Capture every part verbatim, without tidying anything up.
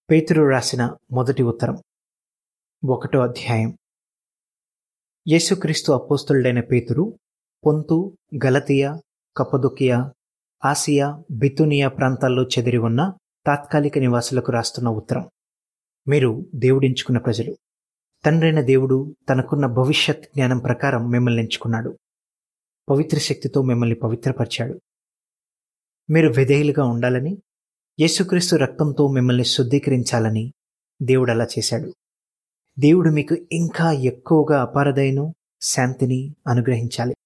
పేతురు రాసిన మొదటి ఉత్తరం ఒకటో అధ్యాయం. యేసుక్రీస్తు అపోస్తలుడైన పేతురు పొంతు, గలతీయ, కప్పదొకియ, ఆసియా, బితునియా ప్రాంతాల్లో చెదిరి ఉన్న తాత్కాలిక నివాసులకు రాస్తున్న ఉత్తరం. మీరు దేవుడించుకున్న ప్రజలు. తండ్రైన దేవుడు తనకున్న భవిష్యత్ జ్ఞానం ప్రకారం మిమ్మల్ని ఎంచుకున్నాడు. పవిత్ర శక్తితో మిమ్మల్ని పవిత్రపరిచాడు. మీరు విధేయులుగా ఉండాలని, యేసుక్రీస్తు రక్తంతో మిమ్మల్ని శుద్ధీకరించాలని దేవుడు అలా చేశాడు. దేవుడు మీకు ఇంకా ఎక్కువగా అపారదయను, శాంతిని అనుగ్రహించాలి.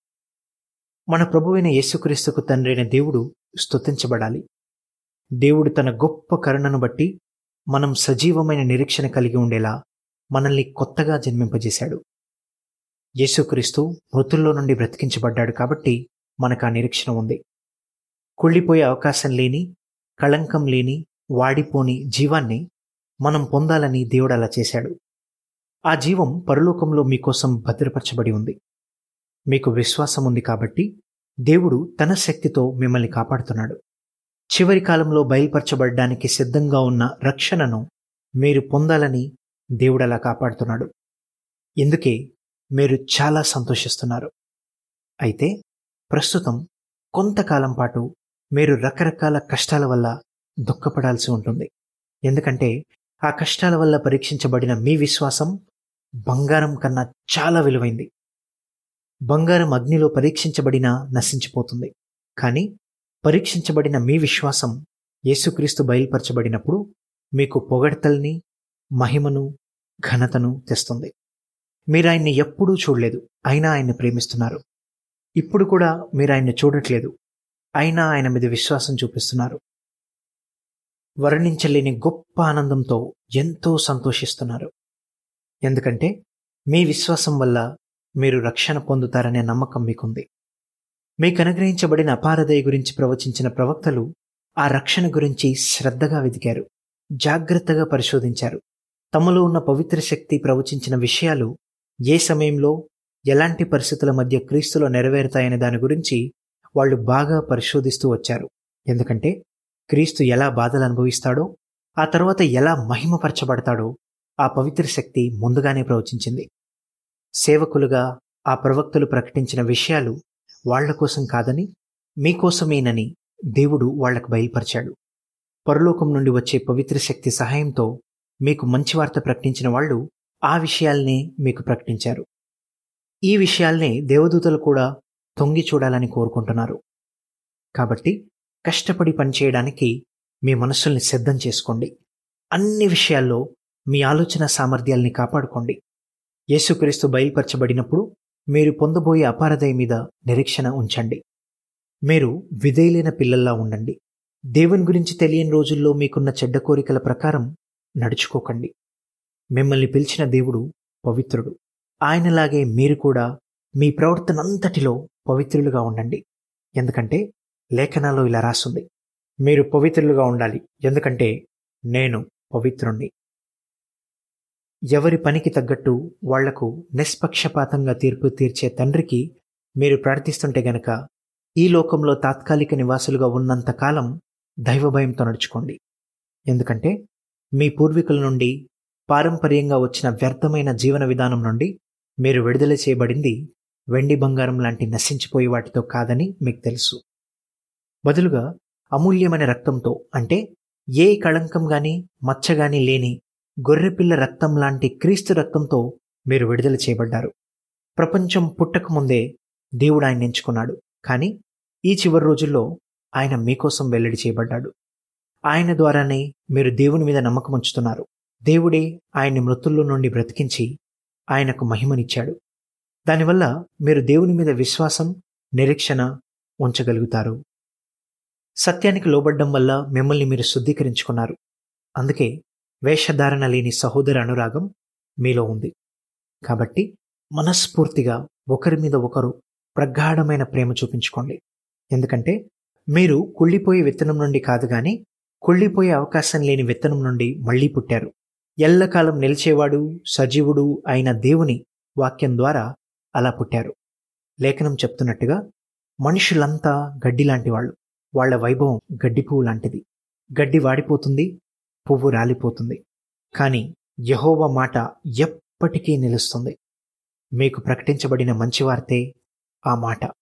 మన ప్రభువైన యేసుక్రీస్తుకు తండ్రైన దేవుడు స్తుతించబడాలి. దేవుడు తన గొప్ప కరుణను బట్టి మనం సజీవమైన నిరీక్షణ కలిగి ఉండేలా మనల్ని కొత్తగా జన్మింపజేశాడు. యేసుక్రీస్తు మృతుల్లో నుండి బ్రతికించబడ్డాడు కాబట్టి మనకు ఆ నిరీక్షణ ఉంది. కుళ్ళిపోయే అవకాశం లేని, కళంకం లేని, వాడిపోని జీవాన్ని మనం పొందాలని దేవుడు అలా చేశాడు. ఆ జీవం పరలోకంలో మీకోసం భద్రపరచబడి ఉంది. మీకు విశ్వాసం ఉంది కాబట్టి దేవుడు తన శక్తితో మిమ్మల్ని కాపాడుతున్నాడు. చివరి కాలంలో బయలుపరచబడడానికి సిద్ధంగా ఉన్న రక్షణను మీరు పొందాలని దేవుడు అలా కాపాడుతున్నాడు. ఇందుకే మీరు చాలా సంతోషిస్తున్నారు. అయితే ప్రస్తుతం కొంతకాలం పాటు మీరు రకరకాల కష్టాల వల్ల దుఃఖపడాల్సి ఉంటుంది. ఎందుకంటే ఆ కష్టాల వల్ల పరీక్షించబడిన మీ విశ్వాసం బంగారం కన్నా చాలా విలువైంది. బంగారం అగ్నిలో పరీక్షించబడినా నశించిపోతుంది. కానీ పరీక్షించబడిన మీ విశ్వాసం యేసుక్రీస్తు బయలుపరచబడినప్పుడు మీకు పొగడ్తల్ని, మహిమను, ఘనతను తెస్తుంది. మీరు ఆయన్ని ఎప్పుడూ చూడలేదు, అయినా ఆయన్ని ప్రేమిస్తున్నారు. ఇప్పుడు కూడా మీరు ఆయన్ని చూడట్లేదు, అయినా ఆయన మీద విశ్వాసం చూపిస్తున్నారు. వర్ణించలేని గొప్ప ఆనందంతో ఎంతో సంతోషిస్తున్నారు. ఎందుకంటే మీ విశ్వాసం వల్ల మీరు రక్షణ పొందుతారనే నమ్మకం మీకుంది. మీకు అనుగ్రహించబడిన అపారదయ గురించి ప్రవచించిన ప్రవక్తలు ఆ రక్షణ గురించి శ్రద్ధగా వెదికారు, జాగ్రత్తగా పరిశోధించారు. తమలో ఉన్న పవిత్ర శక్తి ప్రవచించిన విషయాలు ఏ సమయంలో, ఎలాంటి పరిస్థితుల మధ్య క్రీస్తులో నెరవేరుతాయనే దాని గురించి వాళ్ళు బాగా పరిశోధిస్తూ వచ్చారు. ఎందుకంటే క్రీస్తు ఎలా బాధలు అనుభవిస్తాడో, ఆ తర్వాత ఎలా మహిమపరచబడతాడో ఆ పవిత్ర శక్తి ముందుగానే ప్రవచించింది. సేవకులుగా ఆ ప్రవక్తలు ప్రకటించిన విషయాలు వాళ్ల కోసం కాదని, మీకోసమేనని దేవుడు వాళ్లకు బయలుపరిచాడు. పరలోకం నుండి వచ్చే పవిత్ర శక్తి సహాయంతో మీకు మంచి వార్త ప్రకటించిన వాళ్ళు ఆ విషయాల్నే మీకు ప్రకటించారు. ఈ విషయాల్నే దేవదూతలు కూడా తొంగి చూడాలని కోరుకుంటున్నారు. కాబట్టి కష్టపడి పనిచేయడానికి మీ మనస్సుల్ని సిద్ధం చేసుకోండి. అన్ని విషయాల్లో మీ ఆలోచన సామర్థ్యాల్ని కాపాడుకోండి. యేసుక్రీస్తు బయలుపరచబడినప్పుడు మీరు పొందబోయే అపారదయ మీద నిరీక్షణ ఉంచండి. మీరు విధేయులైన పిల్లల్లా ఉండండి. దేవుని గురించి తెలియని రోజుల్లో మీకున్న చెడ్డ కోరికల ప్రకారం నడుచుకోకండి. మిమ్మల్ని పిలిచిన దేవుడు పవిత్రుడు. ఆయనలాగే మీరు కూడా మీ ప్రవర్తన అంతటిలో పవిత్రులుగా ఉండండి. ఎందుకంటే లేఖనాల్లో ఇలా రాస్తుంది, మీరు పవిత్రులుగా ఉండాలి, ఎందుకంటే నేను పవిత్రుణ్ణి. ఎవరి పనికి తగ్గట్టు వాళ్లకు నిష్పక్షపాతంగా తీర్పు తీర్చే తండ్రికి మీరు ప్రార్థిస్తుంటే గనక ఈ లోకంలో తాత్కాలిక నివాసులుగా ఉన్నంతకాలం దైవభయంతో నడుచుకోండి. ఎందుకంటే మీ పూర్వీకుల నుండి పారంపర్యంగా వచ్చిన వ్యర్థమైన జీవన విధానం నుండి మీరు విడుదల చేయబడింది వెండి బంగారం లాంటి నశించిపోయే వాటితో కాదని మీకు తెలుసు. బదులుగా అమూల్యమైన రక్తంతో, అంటే ఏ కళంకం గాని మచ్చగాని లేని గొర్రెపిల్ల రక్తం లాంటి క్రీస్తు రక్తంతో మీరు విడుదల చేయబడ్డారు. ప్రపంచం పుట్టకముందే దేవుడు ఆయన ఎంచుకున్నాడు. కానీ ఈ చివరి రోజుల్లో ఆయన మీకోసం వెల్లడి చేయబడ్డాడు. ఆయన ద్వారానే మీరు దేవుని మీద నమ్మకం ఉంచుతున్నారు. దేవుడే ఆయన్ని మృతుల్లో నుండి బ్రతికించి ఆయనకు మహిమనిచ్చాడు. దానివల్ల మీరు దేవుని మీద విశ్వాసం, నిరీక్షణ ఉంచగలుగుతారు. సత్యానికి లోబడ్డం వల్ల మిమ్మల్ని మీరు శుద్ధీకరించుకున్నారు. అందుకే వేషధారణ లేని సహోదర అనురాగం మీలో ఉంది. కాబట్టి మనస్ఫూర్తిగా ఒకరి మీద ఒకరు ప్రగాఢమైన ప్రేమ చూపించుకోండి. ఎందుకంటే మీరు కుళ్ళిపోయే విత్తనం నుండి కాదు గాని కుళ్ళిపోయే అవకాశం లేని విత్తనం నుండి మళ్లీ పుట్టారు. ఎల్లకాలం నిలిచేవాడు, సజీవుడు అయిన దేవుని వాక్యం ద్వారా అలా పుట్టారు. లేఖనం చెప్తున్నట్టుగా మనుషులంతా గడ్డి లాంటి వాళ్ళు. వాళ్ల వైభవం గడ్డి పువ్వు లాంటిది. గడ్డి వాడిపోతుంది, పువ్వు రాలిపోతుంది. కానీ యెహోవా మాట ఎప్పటికీ నిలుస్తుంది. మీకు ప్రకటించబడిన మంచి వార్తే ఆ మాట.